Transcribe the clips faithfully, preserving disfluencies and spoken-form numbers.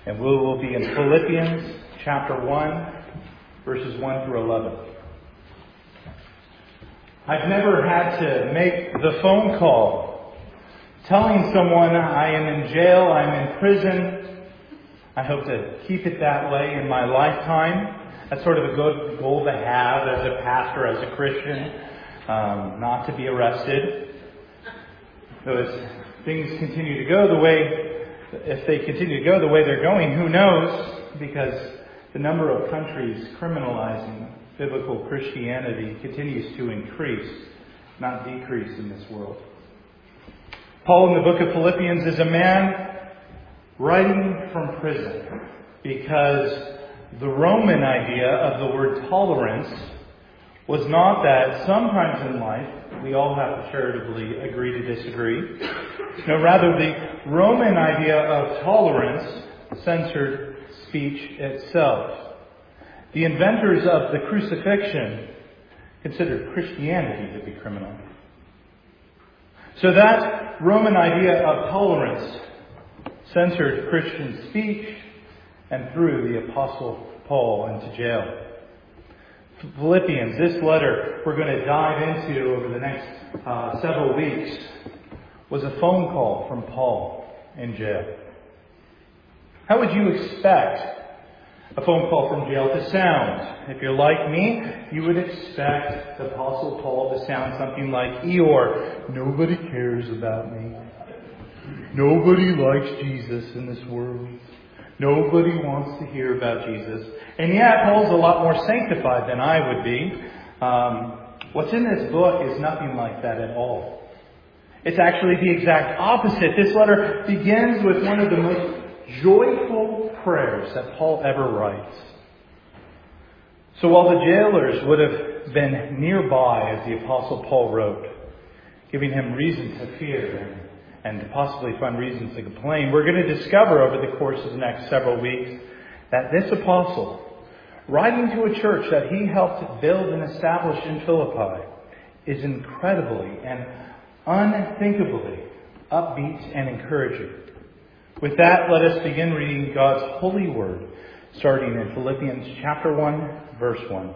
And we will be in Philippians chapter one, verses one through eleven. I've never had to make the phone call telling someone I am in jail, I'm in prison. I hope to keep it that way in my lifetime. That's sort of a good goal to have as a pastor, as a Christian, um, not to be arrested. So as things continue to go the way, if they continue to go the way they're going, who knows? Because the number of countries criminalizing biblical Christianity continues to increase, not decrease in this world. Paul in the book of Philippians is a man writing from prison because the Roman idea of the word tolerance was not that sometimes in life we all have to charitably agree to disagree. No, rather the Roman idea of tolerance censored speech itself. The inventors of the crucifixion considered Christianity to be criminal. So that Roman idea of tolerance censored Christian speech and threw the Apostle Paul into jail. Philippians, this letter we're going to dive into over the next uh, several weeks, was a phone call from Paul in jail. How would you expect a phone call from jail to sound? If you're like me, you would expect the Apostle Paul to sound something like Eeyore. Nobody cares about me. Nobody likes Jesus in this world. Nobody wants to hear about Jesus. And yet, Paul's a lot more sanctified than I would be. Um, what's in this book is nothing like that at all. It's actually the exact opposite. This letter begins with one of the most joyful prayers that Paul ever writes. So while the jailers would have been nearby as the Apostle Paul wrote, giving him reason to fear and and to possibly find reasons to complain, we're going to discover over the course of the next several weeks that this apostle, writing to a church that he helped build and establish in Philippi, is incredibly and unthinkably upbeat and encouraging. With that, let us begin reading God's holy word, starting in Philippians chapter one, verse one.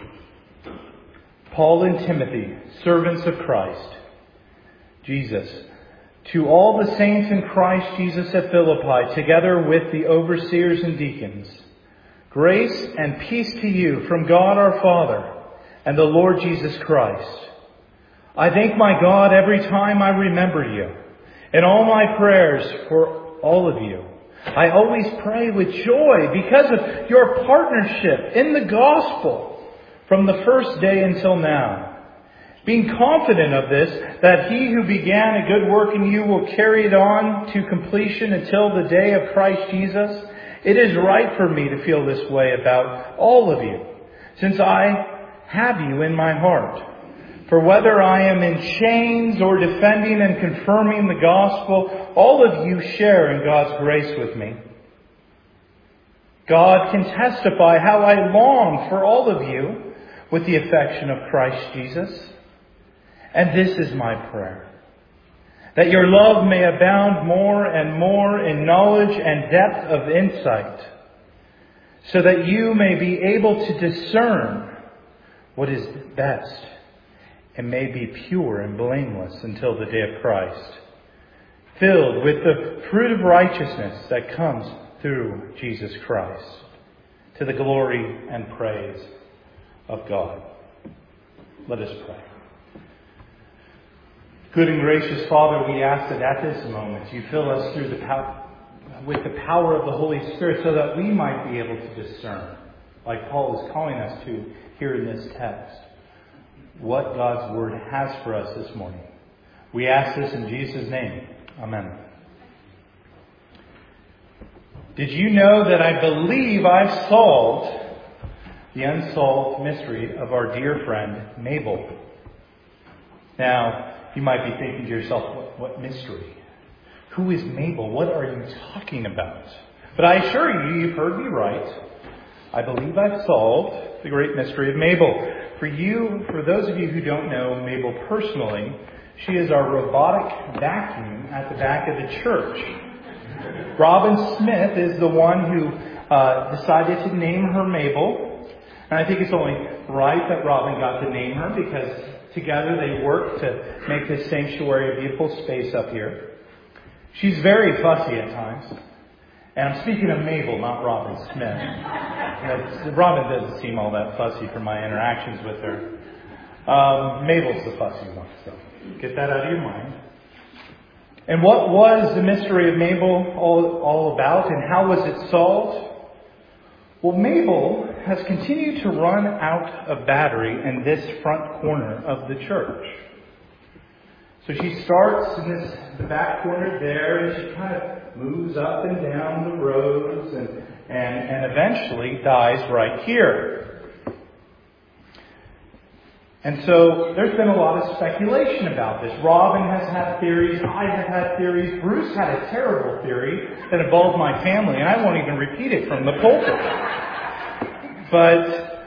Paul and Timothy, servants of Christ, Jesus, to all the saints in Christ Jesus at Philippi, together with the overseers and deacons, grace and peace to you from God our Father and the Lord Jesus Christ. I thank my God every time I remember you. In all my prayers for all of you, I always pray with joy because of your partnership in the gospel from the first day until now. Being confident of this, that he who began a good work in you will carry it on to completion until the day of Christ Jesus. It is right for me to feel this way about all of you, since I have you in my heart. For whether I am in chains or defending and confirming the gospel, all of you share in God's grace with me. God can testify how I long for all of you with the affection of Christ Jesus. And this is my prayer, that your love may abound more and more in knowledge and depth of insight, so that you may be able to discern what is best and may be pure and blameless until the day of Christ, filled with the fruit of righteousness that comes through Jesus Christ, to the glory and praise of God. Let us pray. Good and gracious Father, we ask that at this moment you fill us through the pow- with the power of the Holy Spirit so that we might be able to discern, like Paul is calling us to here in this text, what God's Word has for us this morning. We ask this in Jesus' name. Amen. Did you know that I believe I've solved the unsolved mystery of our dear friend Mabel? Now, you might be thinking to yourself, what, what mystery? Who is Mabel? What are you talking about? But I assure you, you've heard me right. I believe I've solved the great mystery of Mabel. For you, for those of you who don't know Mabel personally, she is our robotic vacuum at the back of the church. Robin Smith is the one who uh, decided to name her Mabel. And I think it's only right that Robin got to name her because together they worked to make this sanctuary a beautiful space up here. She's very fussy at times. And I'm speaking of Mabel, not Robin Smith. That's, Robin doesn't seem all that fussy from my interactions with her. Um, Mabel's the fussy one, so get that out of your mind. And what was the mystery of Mabel all, all about, and how was it solved? Well, Mabel has continued to run out of battery in this front corner of the church. So she starts in this the back corner there, and she kind of moves up and down the rows, and, and, and eventually dies right here. And so there's been a lot of speculation about this. Robin has had theories. I have had theories. Bruce had a terrible theory that involved my family, and I won't even repeat it from the pulpit. But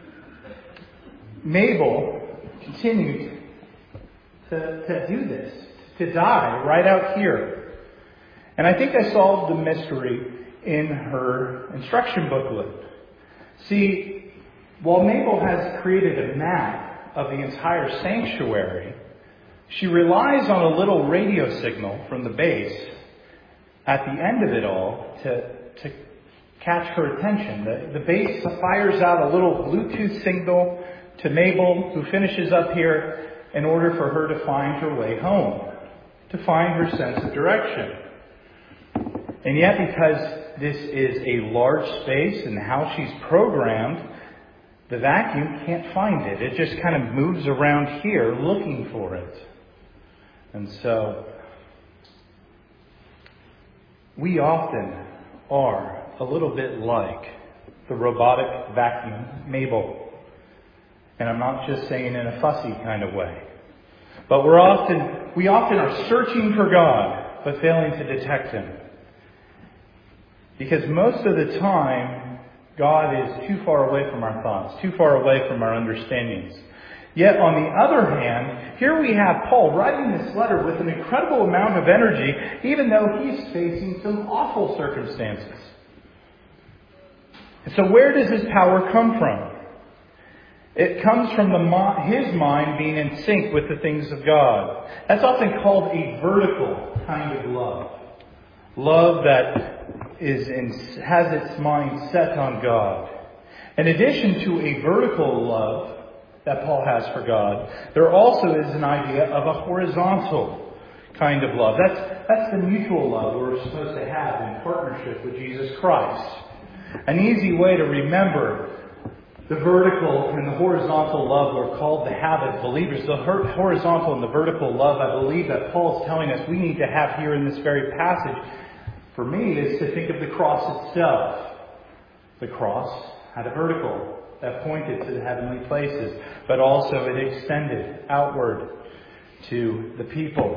Mabel continued to, to do this, to die right out here. And I think I solved the mystery in her instruction booklet. See, while Mabel has created a map of the entire sanctuary, she relies on a little radio signal from the base at the end of it all to, to catch her attention. The, the base fires out a little Bluetooth signal to Mabel, who finishes up here, in order for her to find her way home, to find her sense of direction. And yet, because this is a large space and how she's programmed, the vacuum can't find it. It just kind of moves around here looking for it. And so, we often are a little bit like the robotic vacuum Mabel. And I'm not just saying in a fussy kind of way. But we're often, we often are searching for God, but failing to detect Him. Because most of the time, God is too far away from our thoughts, too far away from our understandings. Yet, on the other hand, here we have Paul writing this letter with an incredible amount of energy, even though he's facing some awful circumstances. And so where does his power come from? It comes from the, his mind being in sync with the things of God. That's often called a vertical kind of love. Love that is in, has its mind set on God. In addition to a vertical love that Paul has for God, there also is an idea of a horizontal kind of love. That's, that's the mutual love we're supposed to have in partnership with Jesus Christ. An easy way to remember the vertical and the horizontal love we're called to have as believers. The horizontal and the vertical love, I believe that Paul's telling us we need to have here in this very passage, for me, is to think of the cross itself. The cross had a vertical that pointed to the heavenly places, but also it extended outward to the people.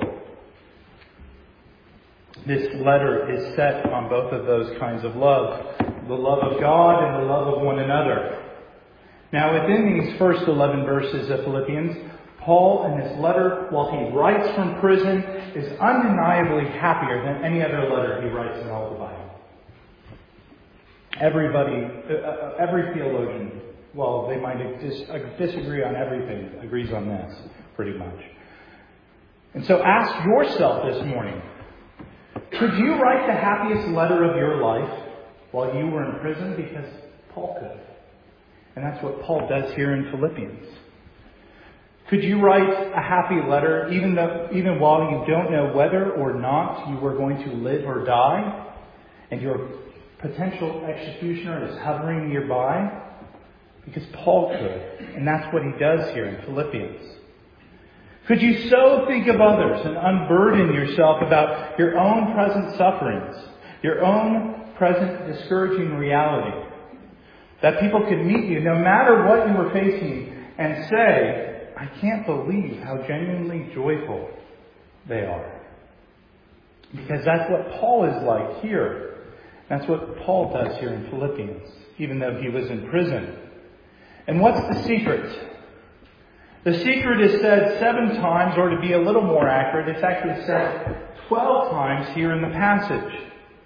This letter is set on both of those kinds of love. The love of God and the love of one another. Now, within these first eleven verses of Philippians, Paul, in this letter, while he writes from prison, is undeniably happier than any other letter he writes in all the Bible. Everybody, uh, every theologian, well, they might dis- disagree on everything, agrees on this, pretty much. And so ask yourself this morning, could you write the happiest letter of your life while you were in prison? Because Paul could. And that's what Paul does here in Philippians. Could you write a happy letter even though, even while you don't know whether or not you are going to live or die, and your potential executioner is hovering nearby? Because Paul could. And that's what he does here in Philippians. Could you so think of others and unburden yourself about your own present sufferings, your own present discouraging reality, that people could meet you no matter what you were facing and say, I can't believe how genuinely joyful they are. Because that's what Paul is like here. That's what Paul does here in Philippians, even though he was in prison. And what's the secret? The secret is said seven times, or to be a little more accurate, it's actually said twelve times here in the passage.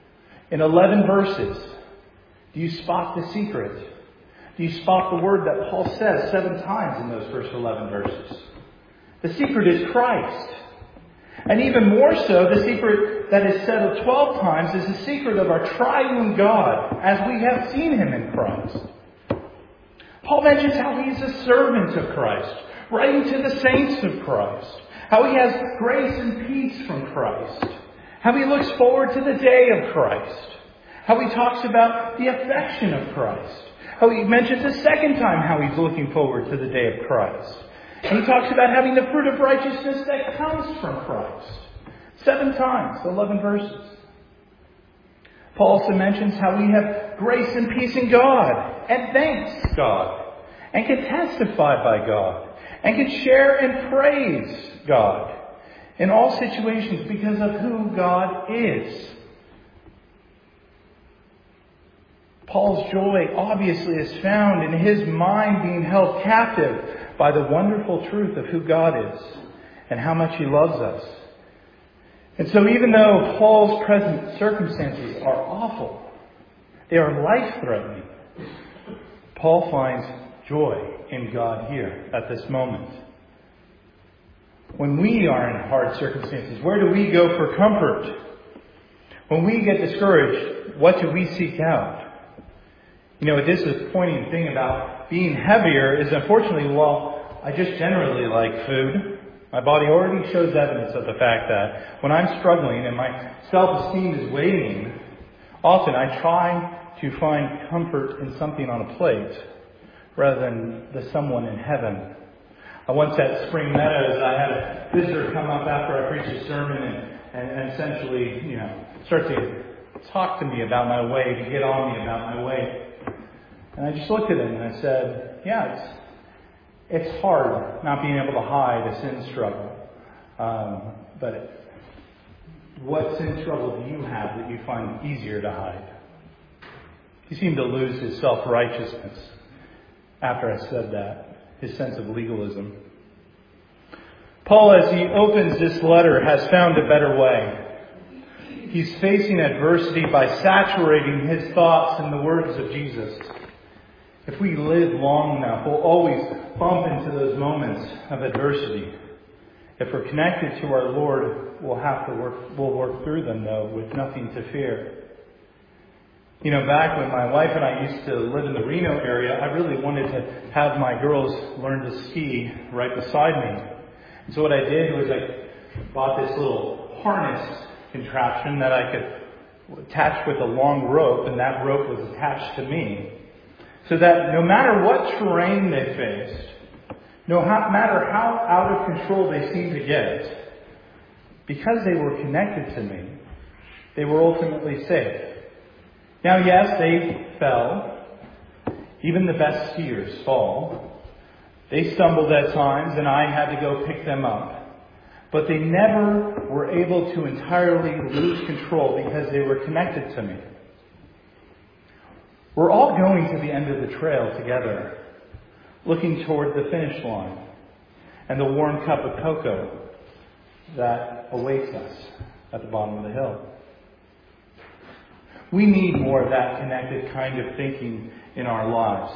In eleven verses, do you spot the secret? Do you spot the word that Paul says seven times in those first eleven verses? The secret is Christ. And even more so, the secret that is said twelve times is the secret of our triune God as we have seen him in Christ. Paul mentions how he is a servant of Christ, writing to the saints of Christ, how he has grace and peace from Christ, how he looks forward to the day of Christ, how he talks about the affection of Christ, how he mentions a second time how he's looking forward to the day of Christ. And he talks about having the fruit of righteousness that comes from Christ. Seven times, eleven verses. Paul also mentions how we have grace and peace in God, and thanks God, and can testify by God, and can share and praise God in all situations because of who God is. Paul's joy obviously is found in his mind being held captive by the wonderful truth of who God is and how much he loves us. And so even though Paul's present circumstances are awful, they are life-threatening, Paul finds joy in God here at this moment. When we are in hard circumstances, where do we go for comfort? When we get discouraged, what do we seek out? You know, a disappointing thing about being heavier is, unfortunately, while I just generally like food, my body already shows evidence of the fact that when I'm struggling and my self-esteem is waning, often I try to find comfort in something on a plate rather than the someone in heaven. I once at Spring Meadows, I had a visitor come up after I preached a sermon and, and, and essentially, you know, start to talk to me about my way, to get on me about my way. And I just looked at him and I said, yeah, it's it's hard not being able to hide a sin struggle. Um, but what sin struggle do you have that you find easier to hide? He seemed to lose his self-righteousness after I said that, his sense of legalism. Paul, as he opens this letter, has found a better way. He's facing adversity by saturating his thoughts in the words of Jesus. If we live long enough, we'll always bump into those moments of adversity. If we're connected to our Lord, we'll have to work, we'll work through them, though, with nothing to fear. You know, back when my wife and I used to live in the Reno area, I really wanted to have my girls learn to ski right beside me. And so what I did was I bought this little harness contraption that I could attach with a long rope, and that rope was attached to me. So that no matter what terrain they faced, no matter how out of control they seemed to get, because they were connected to me, they were ultimately safe. Now, yes, they fell. Even the best skiers fall. They stumbled at times, and I had to go pick them up. But they never were able to entirely lose control because they were connected to me. We're all going to the end of the trail together, looking toward the finish line and the warm cup of cocoa that awaits us at the bottom of the hill. We need more of that connected kind of thinking in our lives,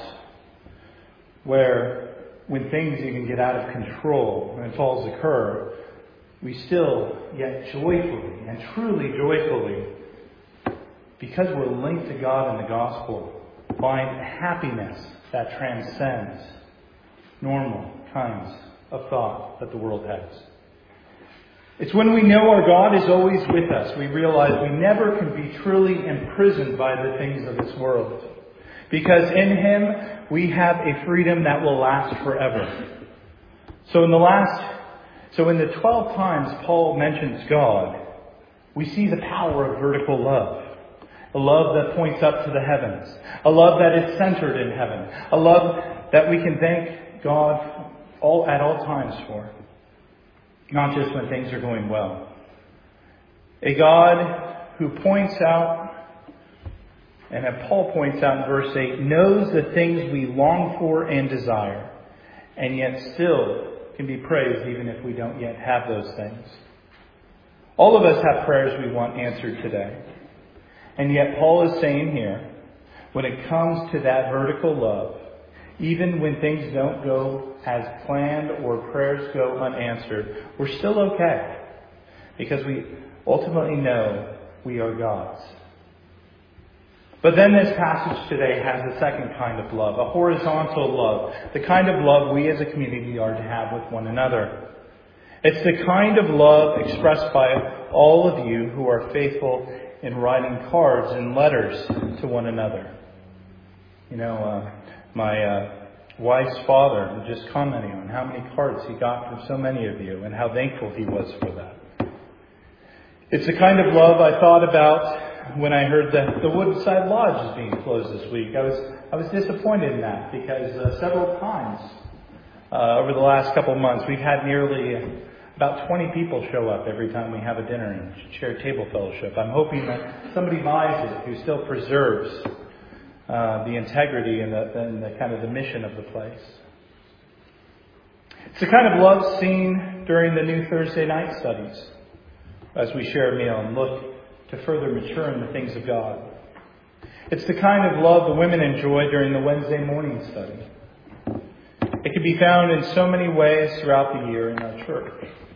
where when things even get out of control and falls occur, we still yet joyfully and truly joyfully, because we're linked to God in the gospel, find happiness that transcends normal kinds of thought that the world has. It's when we know our God is always with us, we realize we never can be truly imprisoned by the things of this world. Because in Him, we have a freedom that will last forever. So in the last, so in the twelve times Paul mentions God, we see the power of vertical love. A love that points up to the heavens. A love that is centered in heaven. A love that we can thank God all at all times for. Not just when things are going well. A God who points out, and as Paul points out in verse eight, knows the things we long for and desire, and yet still can be praised even if we don't yet have those things. All of us have prayers we want answered today. And yet Paul is saying here, when it comes to that vertical love, even when things don't go as planned or prayers go unanswered, we're still okay. Because we ultimately know we are God's. But then this passage today has a second kind of love, a horizontal love, the kind of love we as a community are to have with one another. It's the kind of love expressed by all of you who are faithful in writing cards and letters to one another. You know, uh, my uh, wife's father was just commenting on how many cards he got from so many of you and how thankful he was for that. It's the kind of love I thought about when I heard that the Woodside Lodge is being closed this week. I was I was disappointed in that because uh, several times uh, over the last couple of months we've had nearly about twenty people show up every time we have a dinner and share table fellowship. I'm hoping that somebody buys it who still preserves uh, the integrity and the, and the kind of the mission of the place. It's the kind of love seen during the new Thursday night studies as we share a meal and look to further mature in the things of God. It's the kind of love the women enjoy during the Wednesday morning study. It can be found in so many ways throughout the year in our church.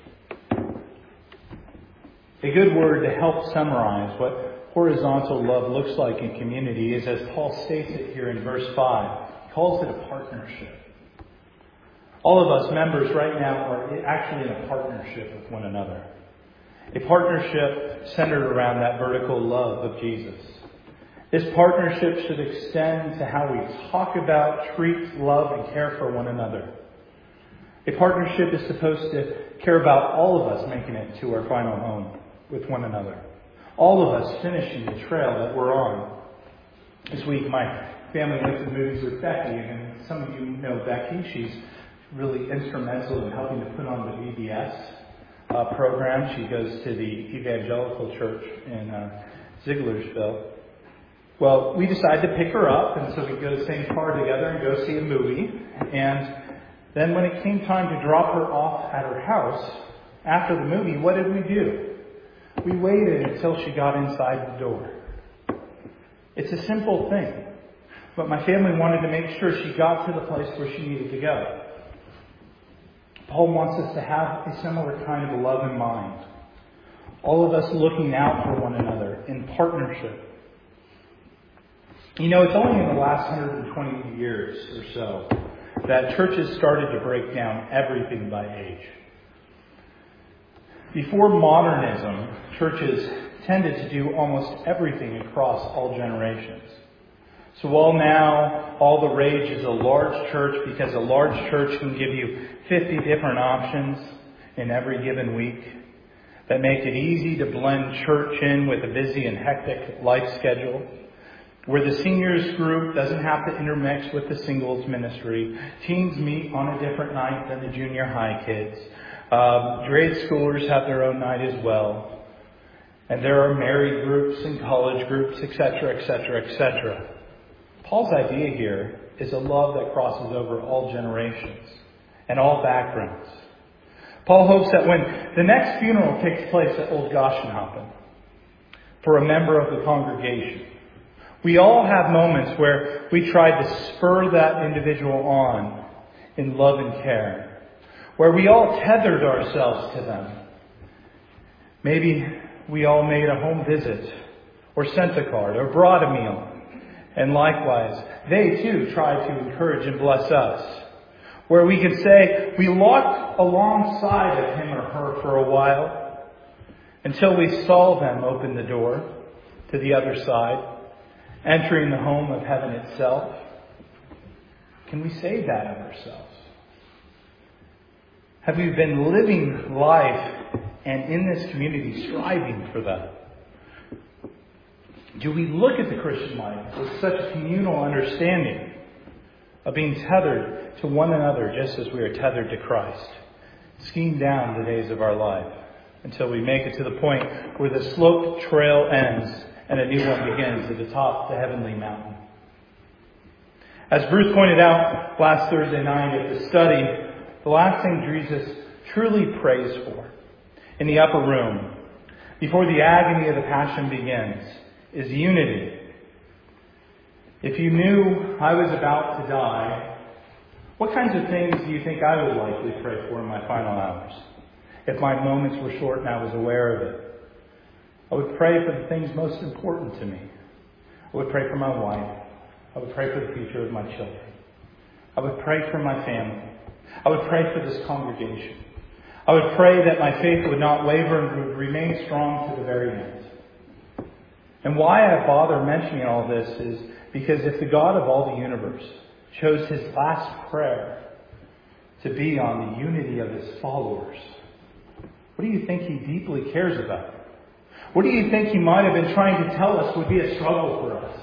A good word to help summarize what horizontal love looks like in community is, as Paul states it here in verse five, he calls it a partnership. All of us members right now are actually in a partnership with one another. A partnership centered around that vertical love of Jesus. This partnership should extend to how we talk about, treat, love, and care for one another. A partnership is supposed to care about all of us making it to our final home with one another. All of us finishing the trail that we're on. This week, my family went to the movies with Becky, and some of you know Becky. She's really instrumental in helping to put on the V B S uh, program. She goes to the Evangelical Church in uh, Zieglersville. Well, we decided to pick her up, and so we go to the same car together and go see a movie. And then when it came time to drop her off at her house after the movie, what did we do? We waited until she got inside the door. It's a simple thing, but my family wanted to make sure she got to the place where she needed to go. Paul wants us to have a similar kind of love in mind. All of us looking out for one another in partnership. You know, it's only in the last one hundred twenty years or so that churches started to break down everything by age. Before modernism, churches tended to do almost everything across all generations. So while now all the rage is a large church because a large church can give you fifty different options in every given week that make it easy to blend church in with a busy and hectic life schedule, where the seniors group doesn't have to intermix with the singles ministry. Teens meet on a different night than the junior high kids. Um, grade schoolers have their own night as well. And there are married groups and college groups, et cetera, et cetera, et cetera. Paul's idea here is a love that crosses over all generations and all backgrounds. Paul hopes that when the next funeral takes place at Old Goshenhoppen for a member of the congregation, we all have moments where we try to spur that individual on in love and care, where we all tethered ourselves to them. Maybe we all made a home visit or sent a card or brought a meal. And likewise, they too tried to encourage and bless us, where we could say we walked alongside of him or her for a while until we saw them open the door to the other side, entering the home of heaven itself. Can we say that of ourselves? Have we been living life and in this community striving for that? Do we look at the Christian life with such a communal understanding of being tethered to one another just as we are tethered to Christ, skiing down the days of our life until we make it to the point where the sloped trail ends and a new one begins at the top of the heavenly mountain? As Bruce pointed out last Thursday night at the study, the last thing Jesus truly prays for in the upper room before the agony of the Passion begins is unity. If you knew I was about to die, what kinds of things do you think I would likely pray for in my final hours? If my moments were short and I was aware of it, I would pray for the things most important to me. I would pray for my wife. I would pray for the future of my children. I would pray for my family. I would pray for this congregation. I would pray that my faith would not waver and would remain strong to the very end. And why I bother mentioning all this is because if the God of all the universe chose His last prayer to be on the unity of His followers, what do you think He deeply cares about? What do you think He might have been trying to tell us would be a struggle for us?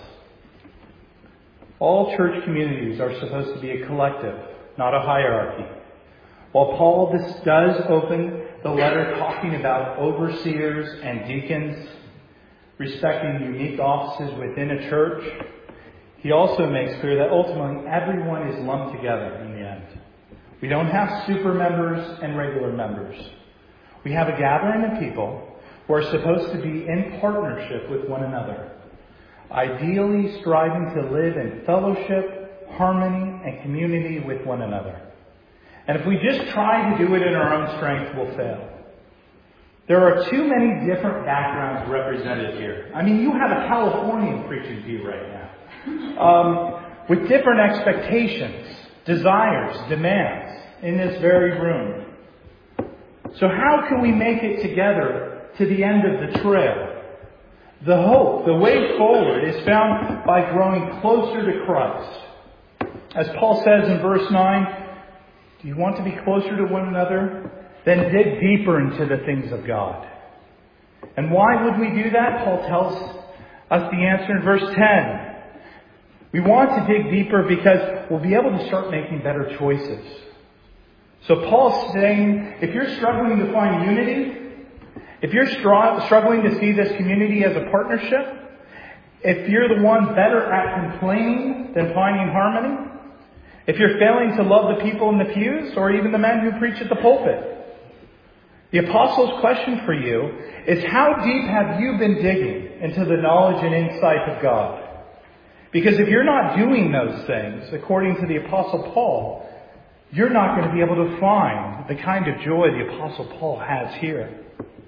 All church communities are supposed to be a collective, not a hierarchy. While Paul this does open the letter talking about overseers and deacons, respecting unique offices within a church, he also makes clear that ultimately everyone is lumped together in the end. We don't have super members and regular members. We have a gathering of people who are supposed to be in partnership with one another, ideally striving to live in fellowship, harmony, and community with one another. And if we just try to do it in our own strength, we'll fail. There are too many different backgrounds represented here. I mean, you have a Californian preaching to you right now. Um, with different expectations, desires, demands in this very room. So how can we make it together to the end of the trail? The hope, the way forward is found by growing closer to Christ. As Paul says in verse nine, do you want to be closer to one another? Then dig deeper into the things of God. And why would we do that? Paul tells us the answer in verse ten. We want to dig deeper because we'll be able to start making better choices. So Paul's saying, if you're struggling to find unity, if you're struggling to see this community as a partnership, if you're the one better at complaining than finding harmony, if you're failing to love the people in the pews or even the men who preach at the pulpit, the apostle's question for you is, how deep have you been digging into the knowledge and insight of God? Because if you're not doing those things, according to the Apostle Paul, you're not going to be able to find the kind of joy the Apostle Paul has here.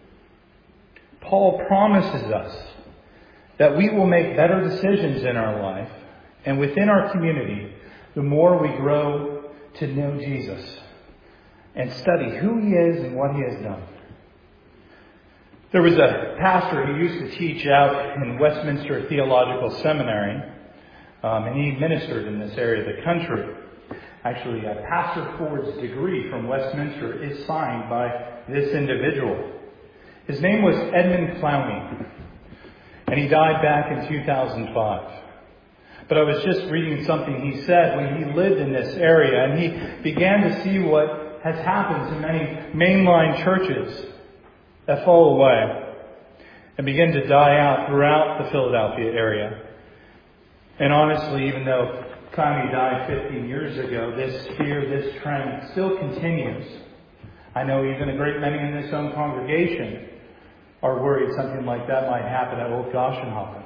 Paul promises us that we will make better decisions in our life and within our community the more we grow to know Jesus and study who He is and what He has done. There was a pastor who used to teach out in Westminster Theological Seminary, um, and he ministered in this area of the country. Actually, uh, Pastor Ford's degree from Westminster is signed by this individual. His name was Edmund Clowney, and he died back in two thousand five. But I was just reading something he said when he lived in this area, and he began to see what has happened to many mainline churches that fall away and begin to die out throughout the Philadelphia area. And honestly, even though Clowney died fifteen years ago, this fear, this trend still continues. I know even a great many in this own congregation are worried something like that might happen at Old Goshenhofen.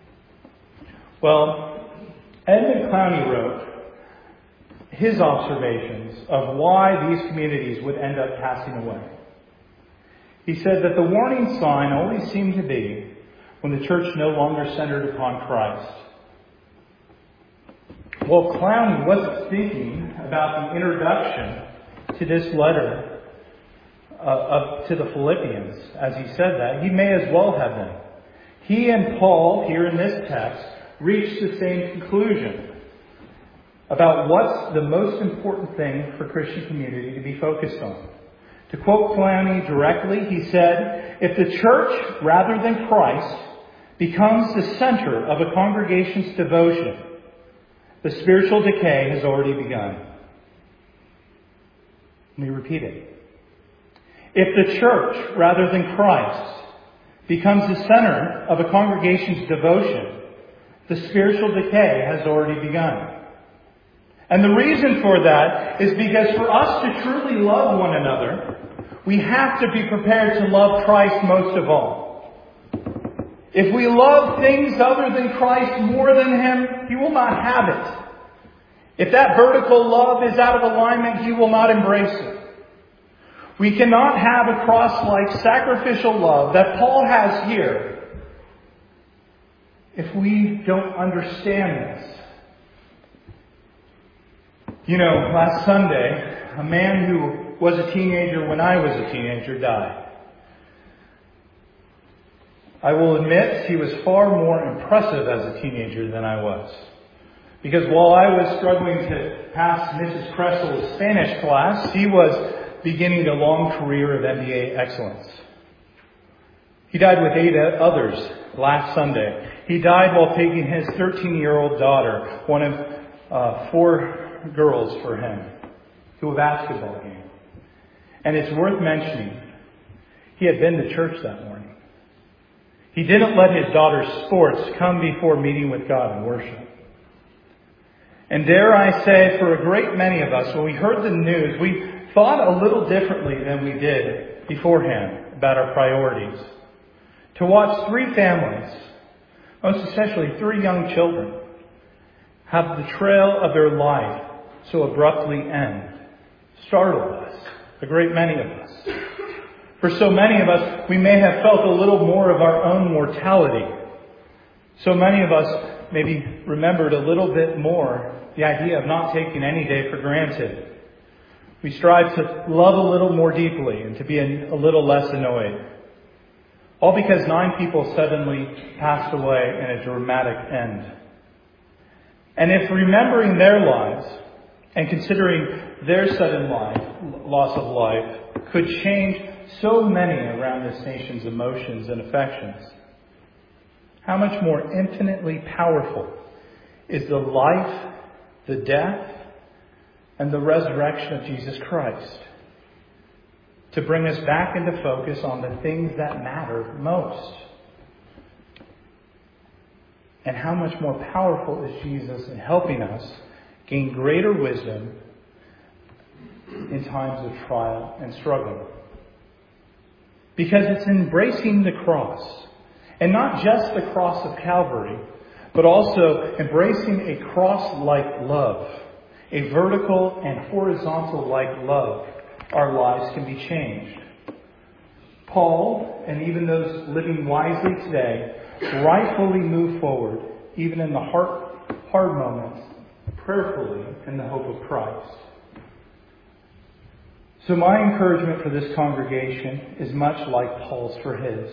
Well, Edmund Clowney wrote his observations of why these communities would end up passing away. He said that the warning sign always seemed to be when the church no longer centered upon Christ. Well, Clowney wasn't thinking about the introduction to this letter uh, of, to the Philippians as he said that. He may as well have been. He and Paul, here in this text, reached the same conclusion about what's the most important thing for Christian community to be focused on. To quote Clowney directly, he said, if the church, rather than Christ, becomes the center of a congregation's devotion, the spiritual decay has already begun. Let me repeat it. If the church, rather than Christ, becomes the center of a congregation's devotion, the spiritual decay has already begun. And the reason for that is because for us to truly love one another, we have to be prepared to love Christ most of all. If we love things other than Christ more than Him, He will not have it. If that vertical love is out of alignment, He will not embrace it. We cannot have a cross-like sacrificial love that Paul has here if we don't understand this. You know, last Sunday, a man who was a teenager when I was a teenager died. I will admit he was far more impressive as a teenager than I was. Because while I was struggling to pass Missus Cressel's Spanish class, he was beginning a long career of M B A excellence. He died with eight others last Sunday. He died while taking his thirteen-year-old daughter, one of uh, four girls for him, to a basketball game. And it's worth mentioning, he had been to church that morning. He didn't let his daughter's sports come before meeting with God in worship. And dare I say, for a great many of us, when we heard the news, we thought a little differently than we did beforehand about our priorities. To watch three families, most especially three young children, have the trail of their life so abruptly end, startled us, a great many of us. For so many of us, we may have felt a little more of our own mortality. So many of us maybe remembered a little bit more the idea of not taking any day for granted. We strive to love a little more deeply and to be a little less annoyed. All because nine people suddenly passed away in a dramatic end. And if remembering their lives and considering their sudden life, loss of life could change so many around this nation's emotions and affections, how much more infinitely powerful is the life, the death, and the resurrection of Jesus Christ to bring us back into focus on the things that matter most. And how much more powerful is Jesus in helping us gain greater wisdom in times of trial and struggle. Because it's embracing the cross, and not just the cross of Calvary, but also embracing a cross-like love, a vertical and horizontal-like love, our lives can be changed. Paul, and even those living wisely today, rightfully move forward, even in the hard, hard moments, prayerfully in the hope of Christ. So my encouragement for this congregation is much like Paul's for his.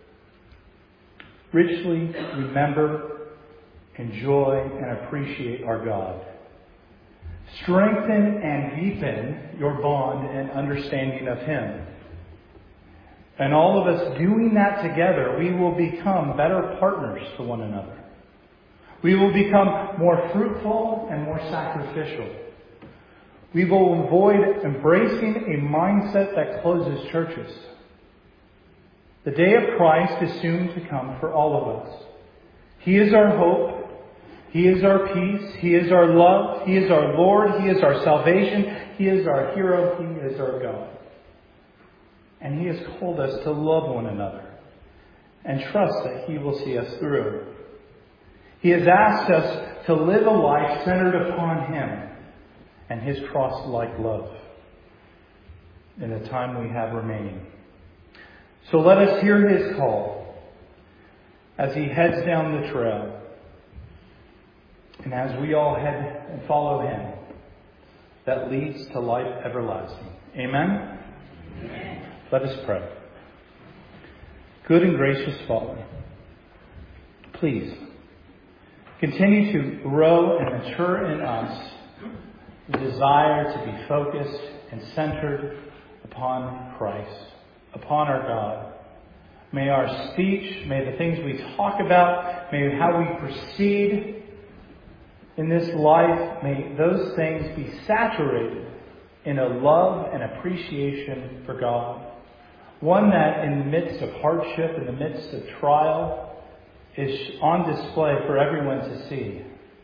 Richly remember, enjoy, and appreciate our God. Strengthen and deepen your bond and understanding of Him. And all of us doing that together, we will become better partners to one another. We will become more fruitful and more sacrificial. We will avoid embracing a mindset that closes churches. The day of Christ is soon to come for all of us. He is our hope. He is our peace. He is our love. He is our Lord. He is our salvation. He is our hero. He is our God. And He has called us to love one another and trust that He will see us through. He has asked us to live a life centered upon Him and His cross-like love in the time we have remaining. So let us hear His call as He heads down the trail, and as we all head and follow Him, that leads to life everlasting. Amen? Amen. Let us pray. Good and gracious Father, please continue to grow and mature in us the desire to be focused and centered upon Christ, upon our God. May our speech, may the things we talk about, may how we proceed in this life, may those things be saturated in a love and appreciation for God. One that in the midst of hardship, in the midst of trial, is on display for everyone to see.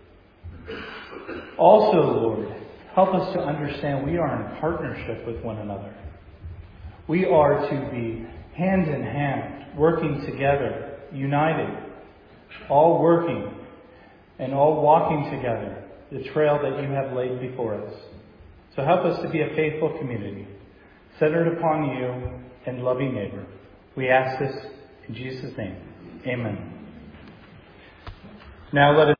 Also, Lord, help us to understand we are in partnership with one another. We are to be hand in hand, working together united, all working and all walking together the trail that you have laid before us. So help us to be a faithful community, centered upon you and loving neighbor. We ask this in Jesus' name. Amen. Now let us